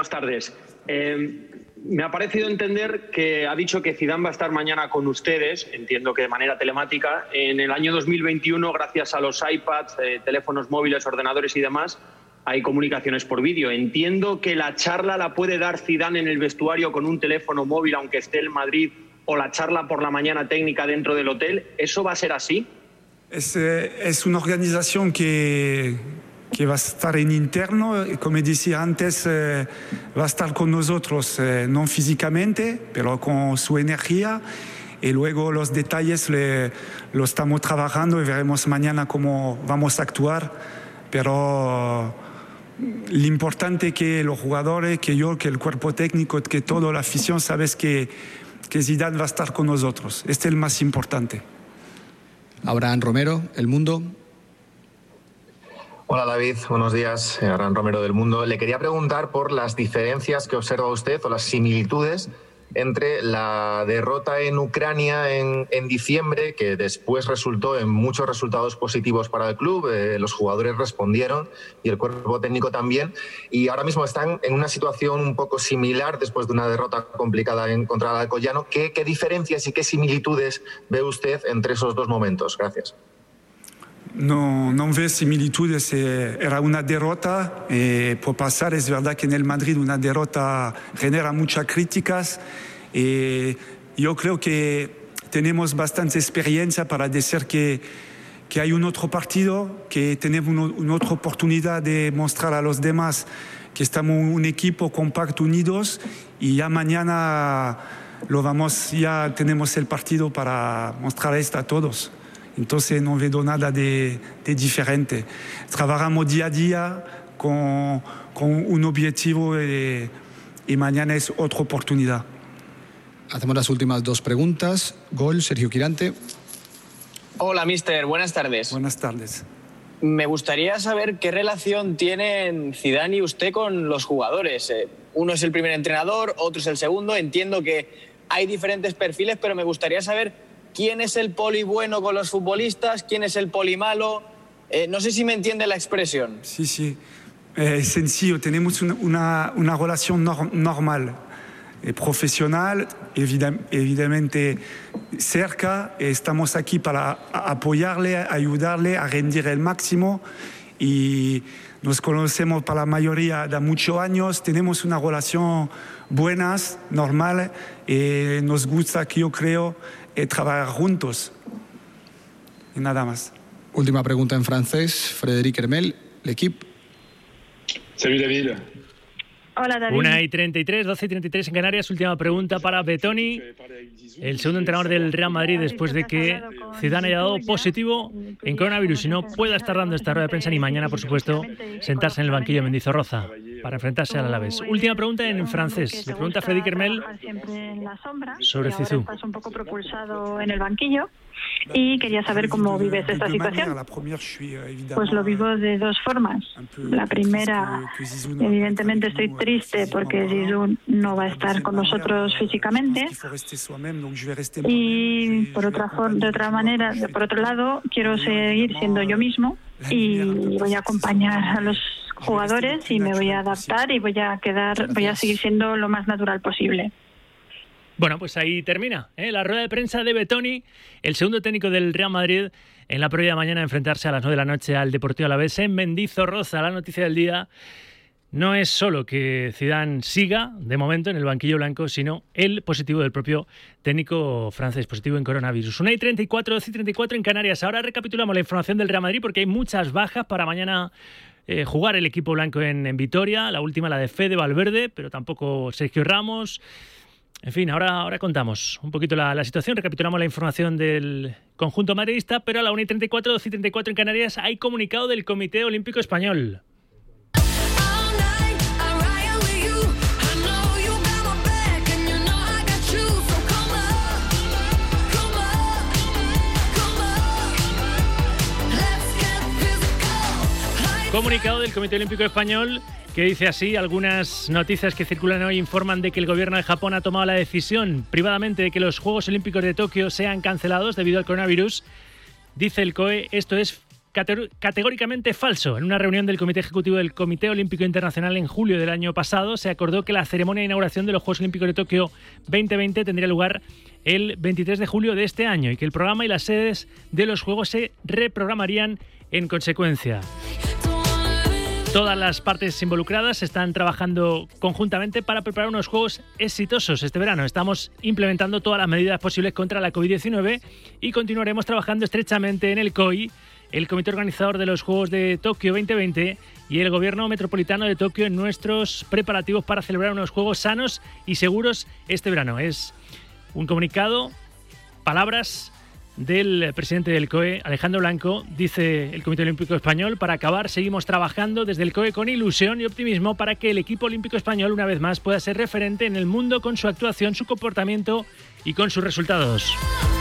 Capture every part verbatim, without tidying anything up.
buenas tardes. Eh, me ha parecido entender que ha dicho que Zidane va a estar mañana con ustedes, entiendo que de manera telemática. En el año dos mil veintiuno, gracias a los iPads, eh, teléfonos móviles, ordenadores y demás, hay comunicaciones por vídeo. Entiendo que la charla la puede dar Zidane en el vestuario con un teléfono móvil, aunque esté en Madrid, o la charla por la mañana técnica dentro del hotel. ¿Eso va a ser así? Es, eh, es una organización que, que va a estar en interno, como decía antes, eh, va a estar con nosotros, eh, no físicamente, pero con su energía, y luego los detalles le, lo estamos trabajando y veremos mañana cómo vamos a actuar, pero lo importante es que los jugadores, que yo, que el cuerpo técnico, que toda la afición, sabes que, que Zidane va a estar con nosotros. Este es el más importante. Abraham Romero, El Mundo. Hola David, buenos días. Abraham Romero del Mundo. Le quería preguntar por las diferencias que observa usted o las similitudes entre la derrota en Ucrania en, en diciembre, que después resultó en muchos resultados positivos para el club, eh, los jugadores respondieron y el cuerpo técnico también, y ahora mismo están en una situación un poco similar después de una derrota complicada en, contra el Alcoyano. ¿Qué, qué diferencias y qué similitudes ve usted entre esos dos momentos? Gracias. No, no veo similitudes, eh, era una derrota, eh, por pasar, es verdad que en el Madrid una derrota genera muchas críticas, eh, yo creo que tenemos bastante experiencia para decir que, que hay un otro partido, que tenemos un, una otra oportunidad de mostrar a los demás que estamos un equipo compacto, unidos, y ya mañana lo vamos, ya tenemos el partido para mostrar esto a todos. Entonces no veo nada de, de diferente. Trabajamos día a día con, con un objetivo y, y mañana es otra oportunidad. Hacemos las últimas dos preguntas. Gol, Sergio Quirante. Hola, mister. Buenas tardes. Buenas tardes. Me gustaría saber qué relación tienen Zidane y usted con los jugadores. Uno es el primer entrenador, otro es el segundo. Entiendo que hay diferentes perfiles, pero me gustaría saber quién es el poli bueno con los futbolistas, quién es el poli malo. Eh, no sé si me entiende la expresión. Sí, sí. Eh, es sencillo. Tenemos una, una, una relación no, normal, eh, profesional, evident, evidentemente cerca. Estamos aquí para apoyarle, ayudarle a rendir el máximo. Y nos conocemos para la mayoría de muchos años. Tenemos una relación buena, normal. Y nos gusta, que yo creo, y trabajar juntos. Y nada más. Última pregunta en francés. Frédéric Hermel, L'Équipe. Salut David. Hola David. una y treinta y tres, doce y treinta y tres en Canarias. Última pregunta para Bettoni, el segundo entrenador del Real Madrid, después de que Zidane haya dado positivo en coronavirus y no pueda estar dando esta rueda de prensa ni mañana, por supuesto, sentarse en el banquillo de Mendizorroza para enfrentarse al Alavés. Última pregunta en francés. Le pregunta a Frédéric Hermel sobre Zizou. Estás un poco propulsado en el banquillo y quería saber cómo vives esta situación. Pues lo vivo de dos formas. La primera, evidentemente estoy triste porque Zizou no va a estar con nosotros físicamente, y por otra forma, de otra manera, por otro lado, quiero seguir siendo yo mismo y voy a acompañar a los jugadores y me voy a adaptar y voy a quedar, voy a seguir siendo lo más natural posible. Bueno, pues ahí termina ¿eh? la rueda de prensa de Bettoni, el segundo técnico del Real Madrid, en la previa de mañana enfrentarse a las nueve de la noche al Deportivo Alavés en Mendizorroza. La noticia del día no es solo que Zidane siga, de momento, en el banquillo blanco, sino el positivo del propio técnico francés, positivo en coronavirus. una y treinta y cuatro, doce y treinta y cuatro en Canarias. Ahora recapitulamos la información del Real Madrid porque hay muchas bajas para mañana eh, jugar el equipo blanco en, en Vitoria. La última, la de Fede Valverde, pero tampoco Sergio Ramos. En fin, ahora, ahora contamos un poquito la, la situación, recapitulamos la información del conjunto madridista, pero a la una y treinta y cuatro, doce y treinta y cuatro en Canarias hay comunicado del Comité Olímpico Español. Comunicado del Comité Olímpico Español que dice así: algunas noticias que circulan hoy informan de que el gobierno de Japón ha tomado la decisión privadamente de que los Juegos Olímpicos de Tokio sean cancelados debido al coronavirus. Dice el C O E, esto es categóricamente falso. En una reunión del Comité Ejecutivo del Comité Olímpico Internacional en julio del año pasado se acordó que la ceremonia de inauguración de los Juegos Olímpicos de Tokio veinte veinte tendría lugar el veintitrés de julio de este año y que el programa y las sedes de los Juegos se reprogramarían en consecuencia. Todas las partes involucradas están trabajando conjuntamente para preparar unos Juegos exitosos este verano. Estamos implementando todas las medidas posibles contra la covid diecinueve y continuaremos trabajando estrechamente en el C O I, el comité organizador de los Juegos de Tokio veinte veinte y el Gobierno Metropolitano de Tokio en nuestros preparativos para celebrar unos Juegos sanos y seguros este verano. Es un comunicado, palabras del presidente del C O E, Alejandro Blanco. Dice el Comité Olímpico Español: para acabar, seguimos trabajando desde el C O E con ilusión y optimismo para que el equipo olímpico español una vez más pueda ser referente en el mundo con su actuación, su comportamiento y con sus resultados.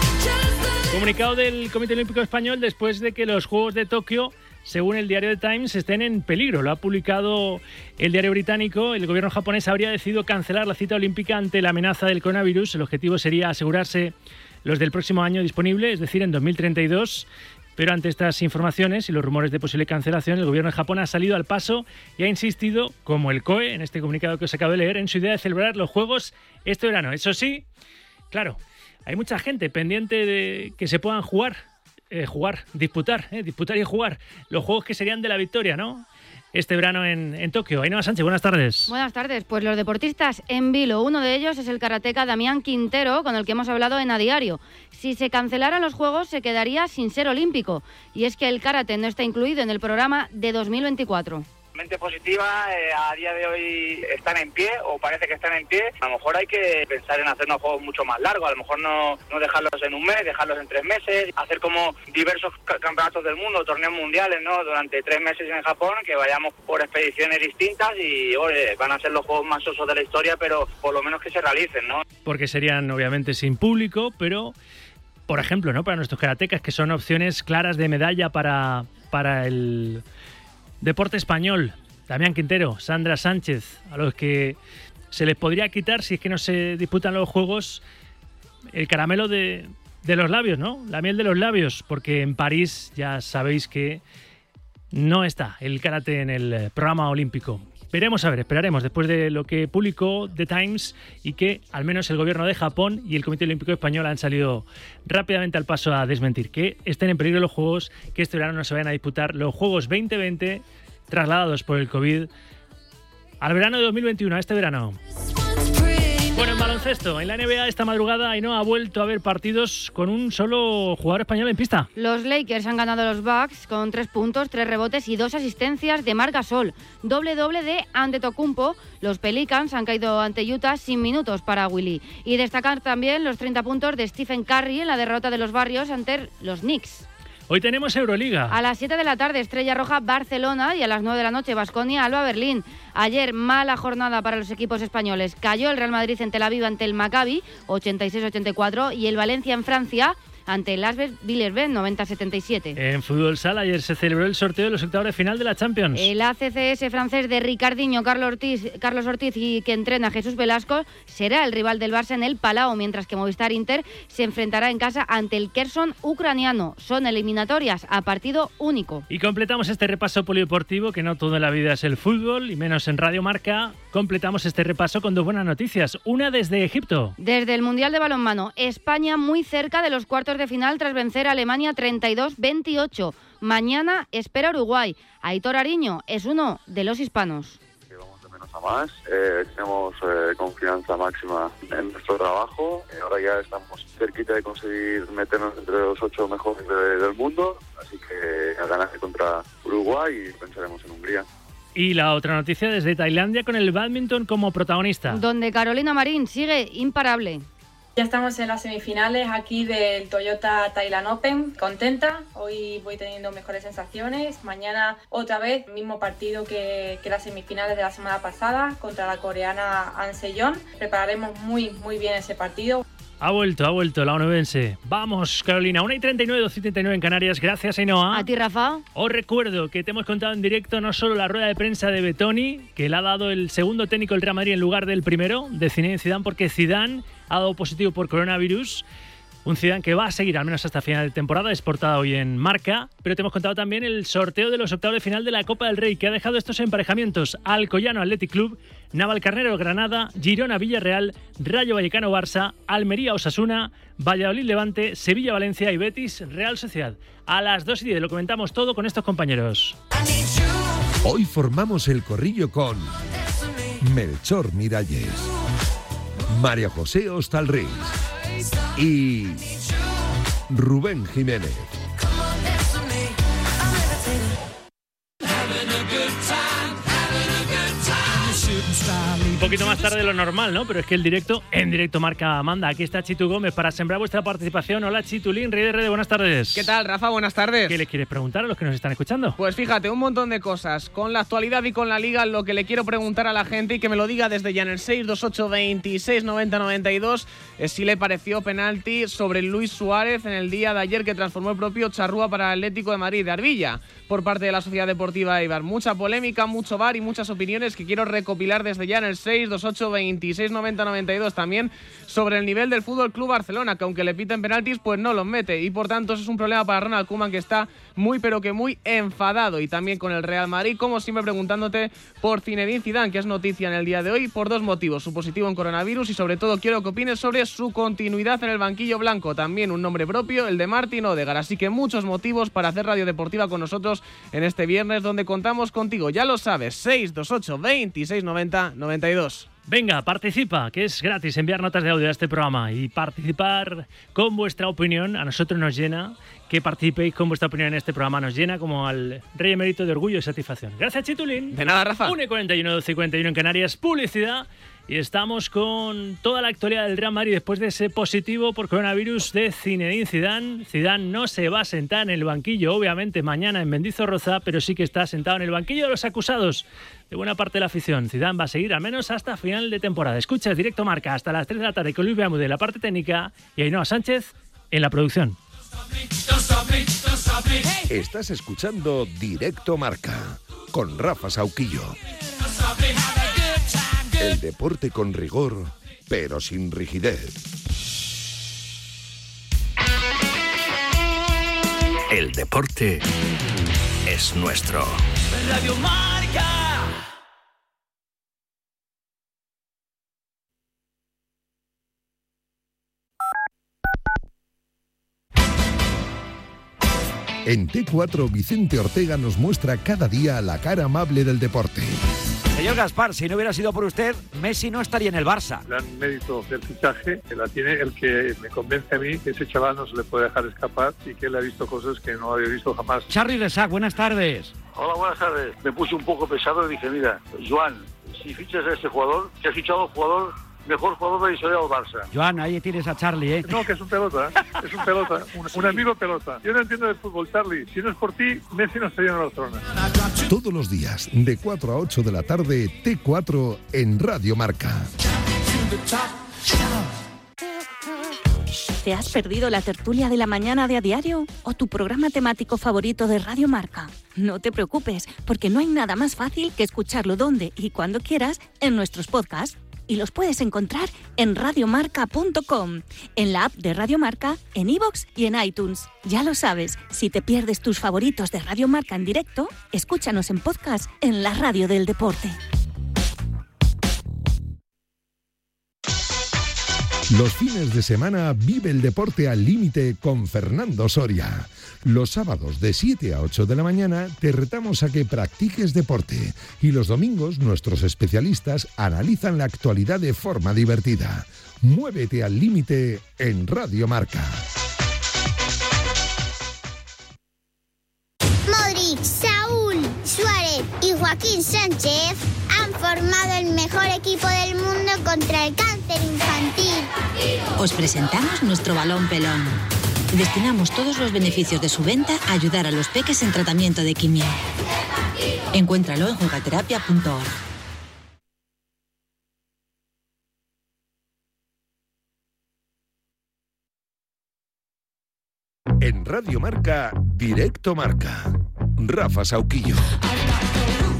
Comunicado del Comité Olímpico Español después de que los Juegos de Tokio, según el diario The Times, estén en peligro. Lo ha publicado el diario británico. El gobierno japonés habría decidido cancelar la cita olímpica ante la amenaza del coronavirus. El objetivo sería asegurarse los del próximo año disponible, es decir, en dos mil treinta y dos. Pero ante estas informaciones y los rumores de posible cancelación, el gobierno de Japón ha salido al paso y ha insistido, como el C O E, en este comunicado que os acabo de leer, en su idea de celebrar los Juegos este verano. Eso sí, claro, hay mucha gente pendiente de que se puedan jugar, eh, jugar, disputar, eh, disputar y jugar los Juegos que serían de la victoria, ¿no?, este verano en, en Tokio. Ainhoa Sánchez, buenas tardes. Buenas tardes. Pues los deportistas en vilo. Uno de ellos es el karateca Damián Quintero, con el que hemos hablado en A Diario. Si se cancelaran los Juegos, se quedaría sin ser olímpico. Y es que el karate no está incluido en el programa de dos mil veinticuatro. Mente positiva, eh, a día de hoy están en pie, o parece que están en pie. A lo mejor hay que pensar en hacer unos juegos mucho más largos, a lo mejor no, no dejarlos en un mes, dejarlos en tres meses, hacer como diversos campeonatos del mundo, torneos mundiales, ¿no?, durante tres meses en Japón, que vayamos por expediciones distintas y oye, van a ser los juegos más sosos de la historia, pero por lo menos que se realicen, ¿no? Porque serían obviamente sin público, pero por ejemplo, ¿no?, para nuestros karatecas, que son opciones claras de medalla para, para el deporte español. Damián Quintero, Sandra Sánchez, a los que se les podría quitar, si es que no se disputan los Juegos, el caramelo de, de los labios, ¿no?, la miel de los labios, porque en París ya sabéis que no está el karate en el programa olímpico. Veremos a ver, esperaremos después de lo que publicó The Times y que al menos el gobierno de Japón y el Comité Olímpico Español han salido rápidamente al paso a desmentir que estén en peligro los Juegos, que este verano no se vayan a disputar los Juegos veinte veinte trasladados por el COVID al verano de dos mil veintiuno, a este verano. Bueno, en baloncesto, en la N B A esta madrugada Ainhoa ha vuelto a haber partidos con un solo jugador español en pista. Los Lakers han ganado a los Bucks con tres puntos, tres rebotes y dos asistencias de Marc Gasol. Doble doble de Antetokounmpo. Los Pelicans han caído ante Utah sin minutos para Willy. Y destacar también los treinta puntos de Stephen Curry en la derrota de los Barrios ante los Knicks. Hoy tenemos Euroliga. A las siete de la tarde, Estrella Roja Barcelona, y a las nueve de la noche, Baskonia Alba Berlín. Ayer, mala jornada para los equipos españoles. Cayó el Real Madrid en Tel Aviv ante el Maccabi, ochenta y seis a ochenta y cuatro, y el Valencia en Francia ante el Asvel Villeurbanne, noventa a setenta y siete. En fútbol sala, ayer se celebró el sorteo de los octavos de final de la Champions. El A C C S francés de Ricardinho, Carlos Ortiz, Carlos Ortiz y que entrena Jesús Velasco será el rival del Barça en el Palau, mientras que Movistar Inter se enfrentará en casa ante el Kherson ucraniano. Son eliminatorias a partido único. Y completamos este repaso polideportivo, que no todo en la vida es el fútbol, y menos en Radio Marca. Completamos este repaso con dos buenas noticias. Una desde Egipto. Desde el Mundial de Balonmano, España muy cerca de los cuartos de final tras vencer a Alemania treinta y dos veintiocho. Mañana espera Uruguay. Aitor Ariño es uno de los hispanos. Vamos de menos a más, eh, tenemos eh, confianza máxima en nuestro trabajo. Eh, ahora ya estamos cerquita de conseguir meternos entre los ocho mejores de, del mundo, así que a ganar contra Uruguay y pensaremos en Hungría. Y la otra noticia desde Tailandia, con el bádminton como protagonista, donde Carolina Marín sigue imparable. Ya estamos en las semifinales aquí del Toyota Thailand Open, contenta, hoy voy teniendo mejores sensaciones, mañana otra vez, mismo partido que, que las semifinales de la semana pasada contra la coreana An Se-yeon, prepararemos muy muy bien ese partido. Ha vuelto, ha vuelto la onubense. Vamos, Carolina, una y treinta y nueve, dos y treinta y nueve en Canarias. Gracias, Ainhoa. A ti, Rafa. Os recuerdo que te hemos contado en directo no solo la rueda de prensa de Betoni, que le ha dado el segundo técnico del Real Madrid en lugar del primero, de Zinedine Zidane, porque Zidane ha dado positivo por coronavirus. Un Zidane que va a seguir al menos hasta final de temporada, es portada hoy en Marca, pero te hemos contado también el sorteo de los octavos de final de la Copa del Rey, que ha dejado estos emparejamientos: Alcoyano Athletic Club, Navalcarnero Granada, Girona Villarreal, Rayo Vallecano Barça, Almería Osasuna, Valladolid Levante, Sevilla Valencia y Betis Real Sociedad. A las dos y diez lo comentamos todo con estos compañeros. Hoy formamos el corrillo con Melchor Miralles, María José Hostalriz y Rubén Jiménez. Un poquito más tarde de lo normal, ¿no? Pero es que el directo, en directo Marca manda. Aquí está Chitu Gómez para sembrar vuestra participación. Hola, Chitulín, Rey de Rede, buenas tardes. ¿Qué tal, Rafa? Buenas tardes. ¿Qué le quieres preguntar a los que nos están escuchando? Pues fíjate, un montón de cosas. Con la actualidad y con la Liga, lo que le quiero preguntar a la gente y que me lo diga desde ya en el seis dos ocho, veintiséis, noventa, noventa y dos es si le pareció penalti sobre Luis Suárez en el día de ayer que transformó el propio Charrúa para el Atlético de Madrid de Arbilla por parte de la Sociedad Deportiva Eibar. Mucha polémica, mucho V A R y muchas opiniones que quiero recopilar desde ya en el seis dos ocho, veintiséis, noventa, noventa y dos. También sobre el nivel del Fútbol Club Barcelona, que aunque le piten penaltis, pues no los mete. Y por tanto, eso es un problema para Ronald Koeman, que está muy pero que muy enfadado. Y también con el Real Madrid, como siempre preguntándote por Zinedine Zidane, que es noticia en el día de hoy por dos motivos: su positivo en coronavirus y sobre todo quiero que opines sobre su continuidad en el banquillo blanco. También un nombre propio, el de Martin Odegaard. Así que muchos motivos para hacer Radio Deportiva con nosotros en este viernes, donde contamos contigo. Ya lo sabes, seis dos ocho, veintiséis, noventa, noventa y dos. Venga, participa, que es gratis enviar notas de audio a este programa, y participar con vuestra opinión a nosotros nos llena. Que participéis con vuestra opinión en este programa nos llena como al rey emérito de orgullo y satisfacción. Gracias, Chitulín. De nada, Rafa. una y cuarenta y uno, doce y cuarenta y uno en Canarias, publicidad. Y estamos con toda la actualidad del Real Madrid después de ese positivo por coronavirus de Zinedine Zidane. Zidane no se va a sentar en el banquillo, obviamente, mañana en Mendizorroza, pero sí que está sentado en el banquillo de los acusados de buena parte de la afición. Zidane va a seguir al menos hasta final de temporada. Escuchas Directo Marca hasta las tres de la tarde con Luis Beamude en la parte técnica y Ainhoa Sánchez en la producción. Estás escuchando Directo Marca con Rafa Sauquillo. El deporte con rigor, pero sin rigidez. El deporte es nuestro. Radio Marca. En T cuatro, Vicente Ortega nos muestra cada día la cara amable del deporte. Señor Gaspar, si no hubiera sido por usted, Messi no estaría en el Barça. El gran mérito del fichaje que la tiene el que me convence a mí que ese chaval no se le puede dejar escapar y que él ha visto cosas que no había visto jamás. Charly Resac, buenas tardes. Hola, buenas tardes. Me puse un poco pesado y dije, mira, Joan, si fichas a este jugador, que has fichado a un jugador... mejor jugador de la historia del Barça. Joan, ahí tienes a Charly, ¿eh? No, que es un pelota, es un pelota, un, un amigo pelota. Yo no entiendo de fútbol, Charly. Si no es por ti, Messi no estaría en Barcelona. Todos los días, de cuatro a ocho de la tarde, T cuatro en Radio Marca. ¿Te has perdido la tertulia de la mañana de A Diario o tu programa temático favorito de Radio Marca? No te preocupes, porque no hay nada más fácil que escucharlo donde y cuando quieras en nuestros podcasts. Y los puedes encontrar en radiomarca punto com, en la app de Radio Marca, en iVoox y en iTunes. Ya lo sabes, si te pierdes tus favoritos de Radio Marca en directo, escúchanos en podcast en la radio del deporte. Los fines de semana vive el deporte al límite con Fernando Soria. Los sábados de siete a ocho de la mañana te retamos a que practiques deporte y los domingos nuestros especialistas analizan la actualidad de forma divertida. Muévete al límite en Radio Marca. Modric, Saúl, Suárez y Joaquín Sánchez han formado el mejor equipo del mundo contra el cáncer infantil. Os presentamos nuestro balón pelón. Destinamos todos los beneficios de su venta a ayudar a los peques en tratamiento de quimio. Encuéntralo en jugaterapia punto org. En Radio Marca, Directo Marca. Rafa Sauquillo.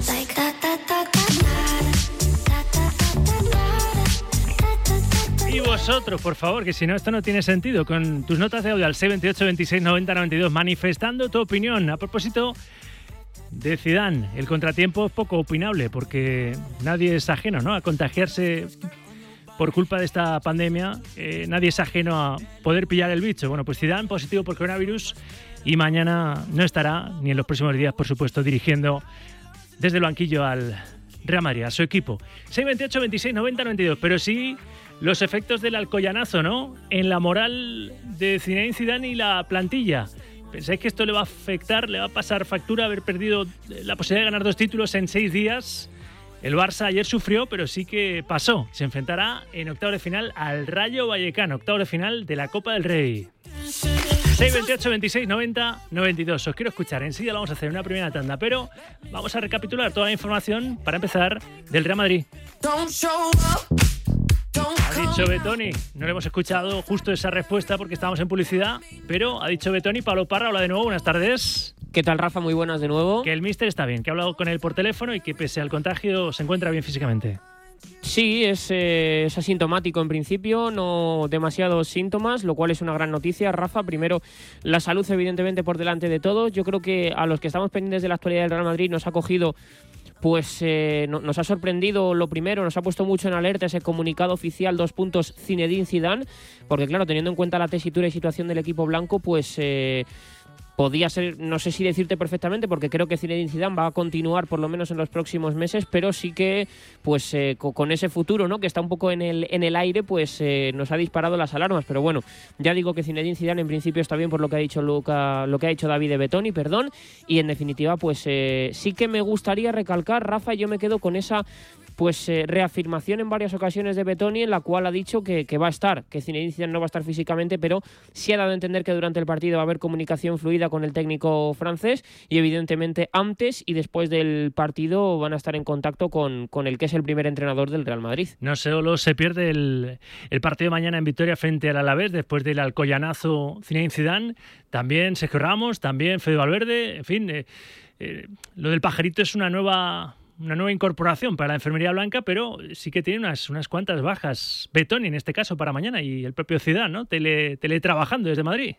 Y vosotros, por favor, que si no, esto no tiene sentido. Con tus notas de audio al seis veintiocho, veintiséis, noventa, noventa y dos, manifestando tu opinión. A propósito de Zidane, el contratiempo es poco opinable porque nadie es ajeno, ¿no?, a contagiarse por culpa de esta pandemia. Eh, nadie es ajeno a poder pillar el bicho. Bueno, pues Zidane positivo por coronavirus y mañana no estará, ni en los próximos días, por supuesto, dirigiendo desde el banquillo al Real Madrid, a su equipo. seis veintiocho, veintiséis, noventa, noventa y dos. Pero sí los efectos del alcoyanazo, ¿no?, en la moral de Zinedine Zidane y la plantilla. ¿Pensáis que esto le va a afectar, le va a pasar factura haber perdido la posibilidad de ganar dos títulos en seis días? El Barça ayer sufrió, pero sí que pasó. Se enfrentará en octavos de final al Rayo Vallecano, octavos de final de la Copa del Rey. seis veintiocho, veintiséis, noventa, noventa y dos. Os quiero escuchar. Enseguida lo vamos a hacer en una primera tanda, pero vamos a recapitular toda la información para empezar del Real Madrid. Ha dicho Betoni, no le hemos escuchado justo esa respuesta porque estábamos en publicidad, pero ha dicho Betoni. Pablo Parra, hola de nuevo, buenas tardes. ¿Qué tal, Rafa? Muy buenas de nuevo. Que el míster está bien, que ha hablado con él por teléfono y que pese al contagio se encuentra bien físicamente. Sí, es, eh, es asintomático en principio, no demasiados síntomas, lo cual es una gran noticia, Rafa. Primero, la salud evidentemente por delante de todo. Yo creo que a los que estamos pendientes de la actualidad del Real Madrid nos ha cogido... Pues eh, no, nos ha sorprendido lo primero, nos ha puesto mucho en alerta ese comunicado oficial, dos puntos, Zinedine Zidane, porque claro, teniendo en cuenta la tesitura y situación del equipo blanco, pues... Eh, podía ser, no sé si decirte perfectamente, porque creo que Zinedine Zidane va a continuar por lo menos en los próximos meses, pero sí que pues eh, con, con ese futuro, ¿no?, que está un poco en el, en el aire, pues eh, nos ha disparado las alarmas. Pero bueno, ya digo que Zinedine Zidane en principio está bien por lo que ha dicho Luca, lo que ha dicho David Betoni, perdón, y en definitiva pues eh, sí que me gustaría recalcar, Rafa, yo me quedo con esa pues eh, reafirmación en varias ocasiones de Betoni, en la cual ha dicho que, que va a estar, que Zinedine Zidane no va a estar físicamente, pero sí ha dado a entender que durante el partido va a haber comunicación fluida con el técnico francés y evidentemente antes y después del partido van a estar en contacto con, con el que es el primer entrenador del Real Madrid. No solo se pierde el, el partido de mañana en Vitoria frente al Alavés después del alcoyanazo Zinedine Zidane, también Sergio Ramos, también Fede Valverde, en fin, eh, eh, lo del pajarito es una nueva... una nueva incorporación para la enfermería blanca, pero sí que tiene unas, unas cuantas bajas. Betoni, en este caso, para mañana, y el propio Zidane, ¿no?, Tele, teletrabajando desde Madrid.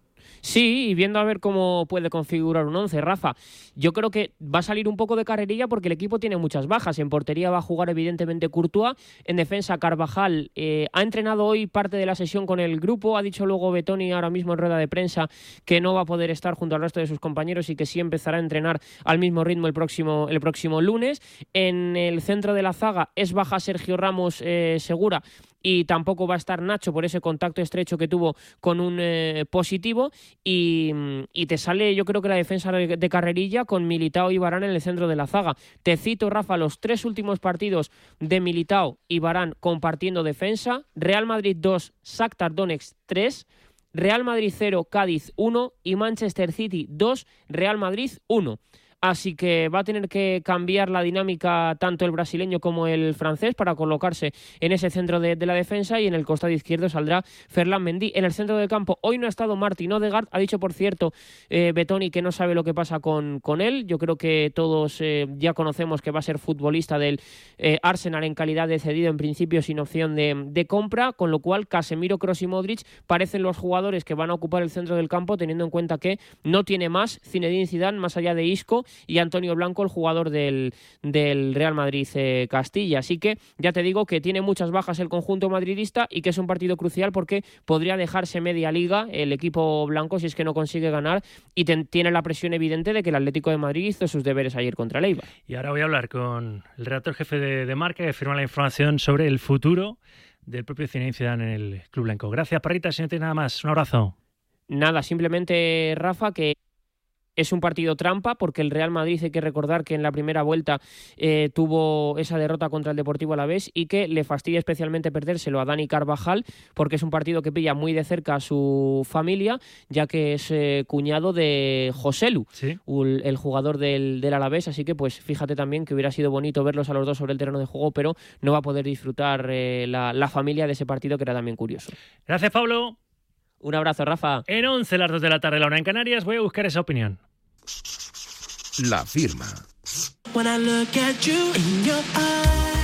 Sí, y viendo a ver cómo puede configurar un once, Rafa. Yo creo que va a salir un poco de carrerilla porque el equipo tiene muchas bajas. En portería va a jugar evidentemente Courtois, en defensa Carvajal. Eh, ha entrenado hoy parte de la sesión con el grupo, ha dicho luego Betoni ahora mismo en rueda de prensa que no va a poder estar junto al resto de sus compañeros y que sí empezará a entrenar al mismo ritmo el próximo, el próximo lunes. En el centro de la zaga es baja Sergio Ramos eh, Segura, y tampoco va a estar Nacho por ese contacto estrecho que tuvo con un eh, positivo, y, y te sale yo creo que la defensa de, de carrerilla con Militao y Varane en el centro de la zaga. Te cito, Rafa, los tres últimos partidos de Militao y Varane compartiendo defensa: Real Madrid dos, Shakhtar Donetsk tres, Real Madrid cero, Cádiz uno y Manchester City dos, Real Madrid uno. Así que va a tener que cambiar la dinámica tanto el brasileño como el francés para colocarse en ese centro de, de la defensa, y en el costado izquierdo saldrá Ferland Mendy. En el centro del campo hoy no ha estado Martin Odegaard, ha dicho por cierto eh, Betoni que no sabe lo que pasa con, con él. Yo creo que todos eh, ya conocemos que va a ser futbolista del eh, Arsenal en calidad de cedido, en principio sin opción de, de compra, con lo cual Casemiro, Kroos y Modric parecen los jugadores que van a ocupar el centro del campo, teniendo en cuenta que no tiene más Zinedine Zidane más allá de Isco y Antonio Blanco, el jugador del, del Real Madrid eh, Castilla. Así que ya te digo que tiene muchas bajas el conjunto madridista y que es un partido crucial porque podría dejarse media liga el equipo blanco si es que no consigue ganar, y ten, tiene la presión evidente de que el Atlético de Madrid hizo sus deberes ayer contra el Eibar. Y ahora voy a hablar con el redactor jefe de, de Marca, que firma la información sobre el futuro del propio Zinedine Zidane en el club blanco. Gracias, Parrita. Si no tienes nada más, un abrazo. Nada, simplemente, Rafa, que es un partido trampa porque el Real Madrid, hay que recordar que en la primera vuelta eh, tuvo esa derrota contra el Deportivo Alavés, y que le fastidia especialmente perdérselo a Dani Carvajal porque es un partido que pilla muy de cerca a su familia, ya que es eh, cuñado de Joselu, ¿sí?, el, el jugador del, del Alavés. Así que pues fíjate también que hubiera sido bonito verlos a los dos sobre el terreno de juego, pero no va a poder disfrutar eh, la, la familia de ese partido, que era también curioso. Gracias, Pablo. Un abrazo, Rafa. En once, las dos de la tarde, la una en Canarias, voy a buscar esa opinión. La firma.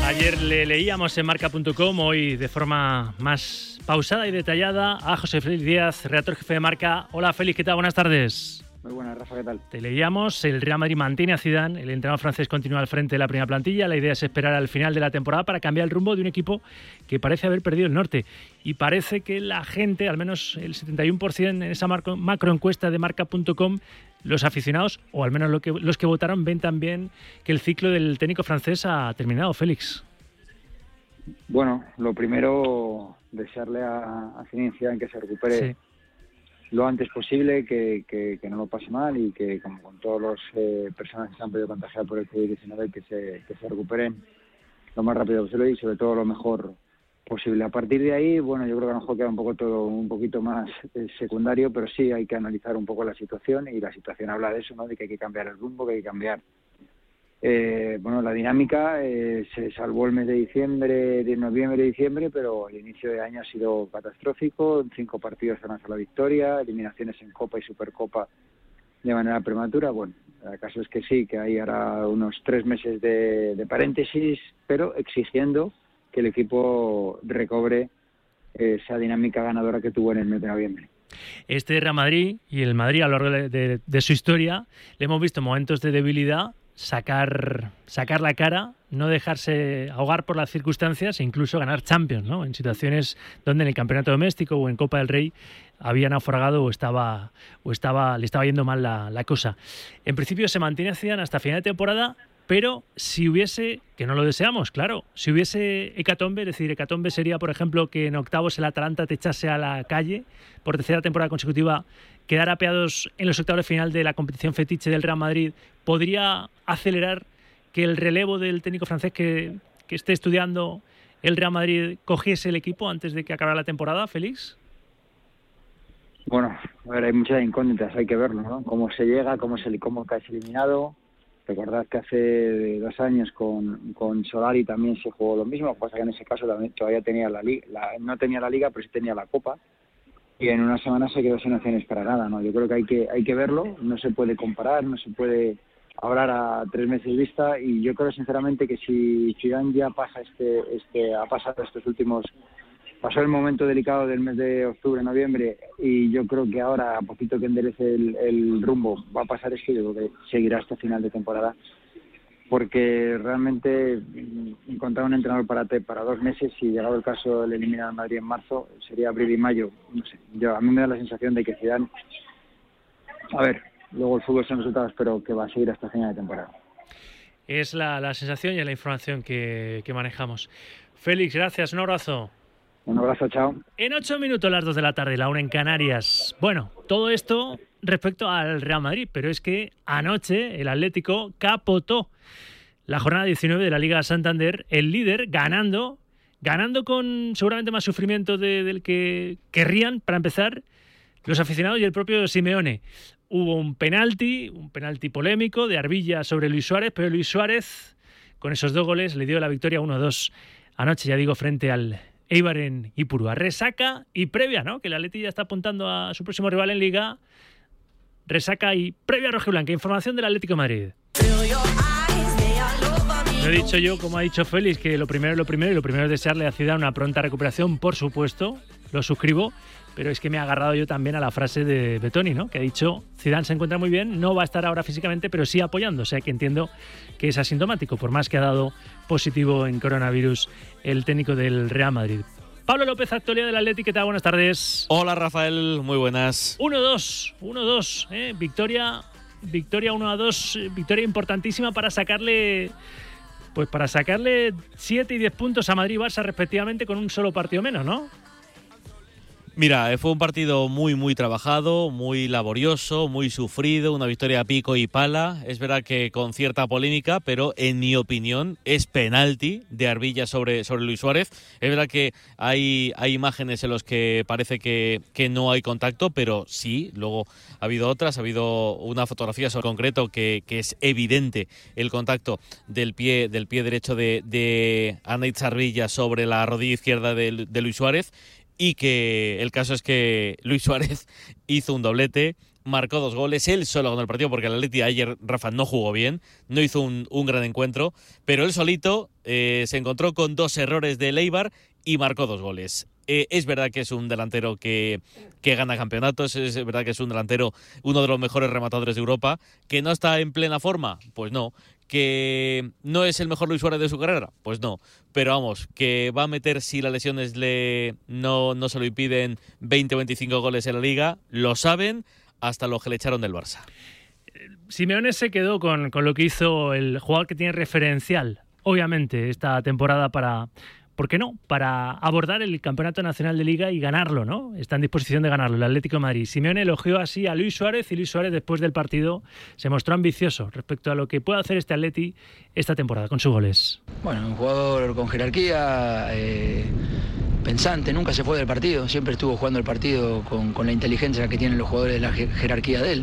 Ayer le leíamos en marca punto com, hoy de forma más pausada y detallada a José Félix Díaz, redactor jefe de Marca. Hola Félix, ¿qué tal? Buenas tardes. Muy buenas, Rafa, ¿qué tal? Te leíamos, el Real Madrid mantiene a Zidane, el entrenador francés continúa al frente de la primera plantilla, la idea es esperar al final de la temporada para cambiar el rumbo de un equipo que parece haber perdido el norte. Y parece que la gente, al menos el setenta y uno por ciento en esa macro, macro encuesta de marca punto com, los aficionados, o al menos lo que, los que votaron, ven también que el ciclo del técnico francés ha terminado. Félix. Bueno, lo primero, desearle a, a Zinedine Zidane que se recupere sí. lo antes posible, que, que, que no lo pase mal y que, como con todos los eh, personas que se han podido contagiar por el covid diecinueve, que se, que se recuperen lo más rápido posible y sobre todo lo mejor posible. A partir de ahí, bueno, yo creo que a lo mejor queda un poco todo un poquito más eh, secundario, pero sí hay que analizar un poco la situación, y la situación habla de eso, ¿no? De que hay que cambiar el rumbo, que hay que cambiar eh, bueno, la dinámica. Eh, se salvó el mes de diciembre, de noviembre y diciembre, pero el inicio de año ha sido catastrófico. En cinco partidos han la victoria, eliminaciones en Copa y Supercopa de manera prematura. Bueno, el caso es que sí, que hay ahora unos tres meses de, de paréntesis, pero exigiendo que el equipo recobre esa dinámica ganadora que tuvo en el mes de noviembre. Este Real Madrid y el Madrid a lo largo de, de, de su historia le hemos visto momentos de debilidad, sacar sacar la cara, no dejarse ahogar por las circunstancias e incluso ganar Champions, ¿no? En situaciones donde en el campeonato doméstico o en Copa del Rey había naufragado o estaba o estaba le estaba yendo mal la, la cosa. En principio se mantiene Zidane hasta final de temporada, pero si hubiese, que no lo deseamos, claro, si hubiese hecatombe, es decir, hecatombe sería, por ejemplo, que en octavos el Atalanta te echase a la calle por tercera temporada consecutiva, quedar apeados en los octavos de final de la competición fetiche del Real Madrid, ¿podría acelerar que el relevo del técnico francés que, que esté estudiando el Real Madrid cogiese el equipo antes de que acabara la temporada, Félix? Bueno, a ver, hay muchas incógnitas, hay que verlo, ¿no? Cómo se llega, cómo se cómo cae eliminado. Recordad que hace dos años con, con Solari también se jugó lo mismo, lo que pasa que en ese caso también todavía tenía la liga, la, no tenía la liga, pero sí tenía la Copa, y en una semana se quedó sin opciones para nada, ¿no? Yo creo que hay que hay que verlo, no se puede comparar, no se puede hablar a tres meses vista, y yo creo sinceramente que si Zidane ya pasa este este ha pasado estos últimos pasó el momento delicado del mes de octubre, noviembre, y yo creo que ahora, a poquito que enderece el, el rumbo, va a pasar esto. Yo creo que seguirá hasta final de temporada, porque realmente encontrar un entrenador para para dos meses, y llegado el caso el eliminar a Madrid en marzo, sería abril y mayo, no sé. Yo a mí me da la sensación de que Zidane, a ver, luego el fútbol son resultados, pero que va a seguir hasta final de temporada. Es la, la sensación y la información que, que manejamos. Félix, gracias, un abrazo. Un abrazo, chao. En ocho minutos, las dos de la tarde, la una en Canarias. Bueno, todo esto respecto al Real Madrid, pero es que anoche el Atlético capotó la jornada diecinueve de la Liga Santander, el líder ganando, ganando con seguramente más sufrimiento de, del que querrían, para empezar, los aficionados y el propio Simeone. Hubo un penalti, un penalti polémico de Arbilla sobre Luis Suárez, pero Luis Suárez, con esos dos goles, le dio la victoria uno dos anoche, ya digo, frente al Eibar en Ipurúa. Resaca y previa, ¿no? Que el Atleti ya está apuntando a su próximo rival en Liga. Resaca y previa rojiblanca. Información del Atlético de Madrid. No he dicho yo, como ha dicho Félix, que lo primero es lo primero, y lo primero es desearle a Zidane una pronta recuperación, por supuesto, lo suscribo, pero es que me he agarrado yo también a la frase de Betoni, ¿no? Que ha dicho, Zidane se encuentra muy bien, no va a estar ahora físicamente, pero sí apoyando, o sea que entiendo que es asintomático, por más que ha dado positivo en coronavirus el técnico del Real Madrid. Pablo López, actualidad del Atlético, ¿qué tal? Buenas tardes. Hola Rafael, muy buenas. uno dos, uno dos, ¿eh? Victoria, victoria uno a dos, victoria importantísima para sacarle... Pues para sacarle siete y diez puntos a Madrid y Barça respectivamente, con un solo partido menos, ¿no? Mira, fue un partido muy, muy trabajado, muy laborioso, muy sufrido, una victoria a pico y pala. Es verdad que con cierta polémica, pero en mi opinión es penalti de Arbilla sobre, sobre Luis Suárez. Es verdad que hay, hay imágenes en las que parece que, que no hay contacto, pero sí, luego ha habido otras, ha habido una fotografía sobre concreto que, que es evidente el contacto del pie, del pie derecho de, de Anaitz Arbilla sobre la rodilla izquierda de, de Luis Suárez. Y que el caso es que Luis Suárez hizo un doblete, marcó dos goles, él solo ganó el partido porque el Atleti ayer, Rafa, no jugó bien, no hizo un, un gran encuentro, pero él solito eh, se encontró con dos errores de Eibar y marcó dos goles. Eh, es verdad que es un delantero que, que gana campeonatos, es verdad que es un delantero, uno de los mejores rematadores de Europa, que no está en plena forma, pues no, que no es el mejor Luis Suárez de su carrera, pues no, pero vamos, que va a meter, si las lesiones le no, no se lo impiden, veinte o veinticinco goles en la Liga, lo saben, hasta los que le echaron del Barça. Simeone se quedó con, con lo que hizo el jugador que tiene referencial, obviamente, esta temporada para... ¿Por qué no? Para abordar el Campeonato Nacional de Liga y ganarlo, ¿no? Está en disposición de ganarlo, el Atlético de Madrid. Simeone elogió así a Luis Suárez y Luis Suárez después del partido se mostró ambicioso respecto a lo que puede hacer este Atleti esta temporada con sus goles. Bueno, un jugador con jerarquía, eh, pensante, nunca se fue del partido, siempre estuvo jugando el partido con, con la inteligencia que tienen los jugadores de la jerarquía de él.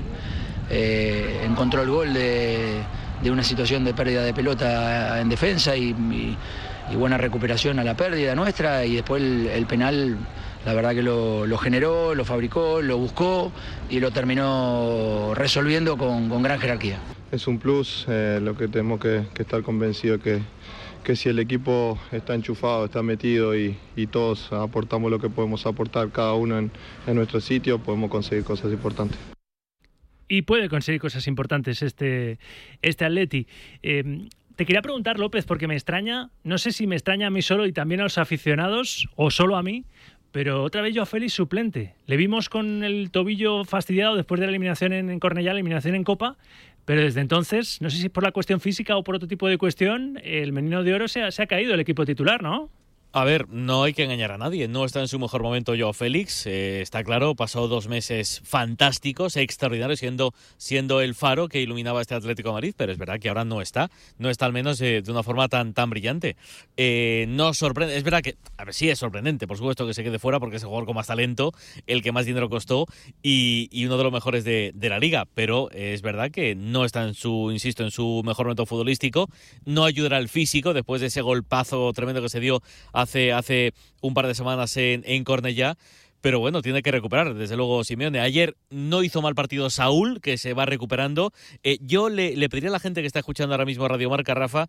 Eh, encontró el gol de, de una situación de pérdida de pelota en defensa y... y y buena recuperación a la pérdida nuestra, y después el, el penal, la verdad que lo, lo generó, lo fabricó, lo buscó y lo terminó resolviendo con, con gran jerarquía. Es un plus, eh, lo que tenemos que, que estar convencidos que, que si el equipo está enchufado, está metido y, y todos aportamos lo que podemos aportar, cada uno en, en nuestro sitio, podemos conseguir cosas importantes. Y puede conseguir cosas importantes este, este Atleti. Eh, Te quería preguntar, López, porque me extraña, no sé si me extraña a mí solo y también a los aficionados, o solo a mí, pero otra vez Joao Félix suplente. Le vimos con el tobillo fastidiado después de la eliminación en, en Cornellá, la eliminación en Copa, pero desde entonces, no sé si por la cuestión física o por otro tipo de cuestión, el Menino de Oro se ha, se ha caído el equipo titular, ¿no? A ver, no hay que engañar a nadie, no está en su mejor momento Joao Félix, eh, está claro, pasó dos meses fantásticos, extraordinarios, siendo, siendo el faro que iluminaba este Atlético de Madrid, pero es verdad que ahora no está, no está al menos eh, de una forma tan, tan brillante. Eh, no sorprende, es verdad que, a ver, sí es sorprendente, por supuesto que se quede fuera porque es el jugador con más talento, el que más dinero costó y, y uno de los mejores de, de la Liga, pero eh, es verdad que no está en su, insisto, en su mejor momento futbolístico, no ayudará al físico después de ese golpazo tremendo que se dio hace, hace un par de semanas en, en Cornellá, pero bueno, tiene que recuperar, desde luego, Simeone. Ayer no hizo mal partido Saúl, que se va recuperando. Eh, yo le, le pediría a la gente que está escuchando ahora mismo Radio Marca, Rafa,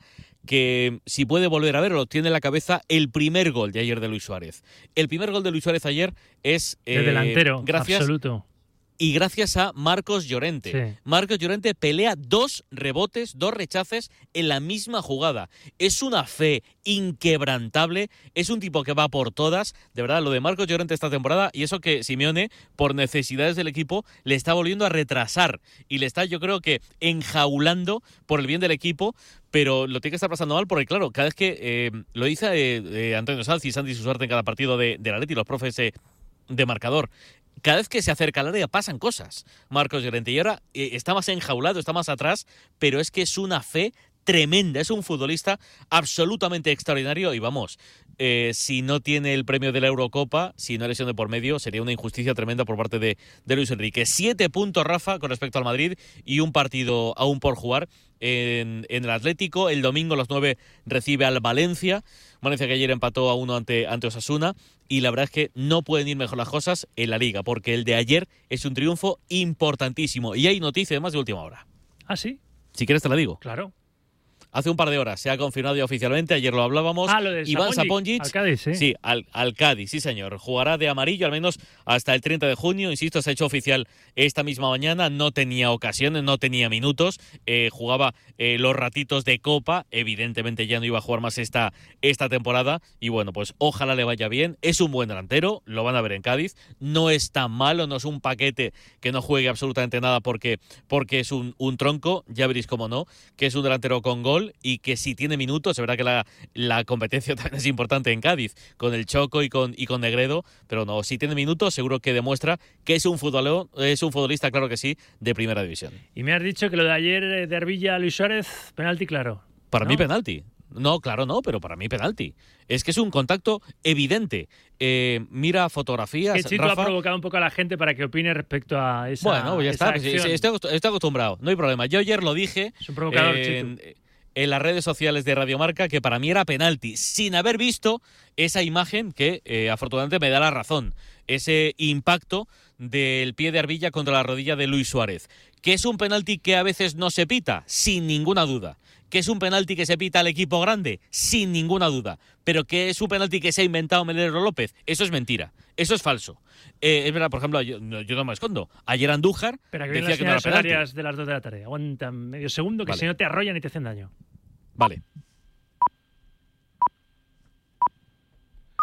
que si puede volver a verlo, tiene en la cabeza el primer gol de ayer de Luis Suárez. El primer gol de Luis Suárez ayer es... Eh, de delantero, gracias, absoluto. Y gracias a Marcos Llorente. Sí. Marcos Llorente pelea dos rebotes, dos rechaces en la misma jugada. Es una fe inquebrantable, es un tipo que va por todas. De verdad, lo de Marcos Llorente esta temporada, y eso que Simeone, por necesidades del equipo, le está volviendo a retrasar. Y le está, yo creo que, enjaulando por el bien del equipo, pero lo tiene que estar pasando mal porque, claro, cada vez que eh, lo dice eh, eh, Antonio Sanz y Santi Suarte en cada partido de, de la Atleti, los profes eh, de marcador, cada vez que se acerca al área pasan cosas, Marcos Llorente, y ahora eh, está más enjaulado, está más atrás, pero es que es una fe tremenda, es un futbolista absolutamente extraordinario y vamos, eh, si no tiene el premio de la Eurocopa, si no hay lesión de por medio, sería una injusticia tremenda por parte de, de Luis Enrique. Siete puntos, Rafa, con respecto al Madrid y un partido aún por jugar en, en el Atlético. El domingo a las nueve recibe al Valencia, Valencia que ayer empató a uno ante, ante Osasuna, y la verdad es que no pueden ir mejor las cosas en la Liga, porque el de ayer es un triunfo importantísimo y hay noticia además de última hora. ¿Ah, sí? Si quieres te la digo. Claro. Hace un par de horas se ha confirmado ya oficialmente, ayer lo hablábamos. Ah, lo de Iván Saponjic. Al Cádiz, sí. Sí, al, al Cádiz, sí señor. Jugará de amarillo al menos hasta el treinta de junio. Insisto, se ha hecho oficial esta misma mañana. No tenía ocasiones, no tenía minutos. Eh, jugaba eh, los ratitos de Copa. Evidentemente ya no iba a jugar más esta, esta temporada. Y bueno, pues ojalá le vaya bien. Es un buen delantero, lo van a ver en Cádiz. No es tan malo, no es un paquete que no juegue absolutamente nada porque, porque es un, un tronco. Ya veréis cómo no, que es un delantero con gol y que si tiene minutos, es verdad que la, la competencia también es importante en Cádiz, con el Choco y con, y con Negredo, pero no, si tiene minutos seguro que demuestra que es un futbolero, es un futbolista, claro que sí, de primera división. Y me has dicho que lo de ayer de Arvilla a Luis Suárez, penalti claro. Para ¿no? mí penalti. No, claro, no, pero para mí penalti. Es que es un contacto evidente. Eh, mira fotografías, que Chito Rafa. ha provocado un poco a la gente para que opine respecto a esa Bueno, ya esa está. Pues, estoy, estoy acostumbrado, no hay problema. Yo ayer lo dije. Es un provocador, eh, Chito. en las redes sociales de Radio Marca que para mí era penalti, sin haber visto esa imagen que eh, afortunadamente me da la razón, ese impacto del pie de Arbilla contra la rodilla de Luis Suárez. ¿Que es un penalti que a veces no se pita? Sin ninguna duda. ¿Que es un penalti que se pita al equipo grande? Sin ninguna duda. Pero ¿que es un penalti que se ha inventado Melero López? Eso es mentira. Eso es falso. Eh, es verdad, por ejemplo, yo, yo no me escondo. Ayer Andújar Pero que decía que no era penalti. De las dos de la tarde. Aguanta medio segundo que Vale. si no te arrollan y te hacen daño. Vale.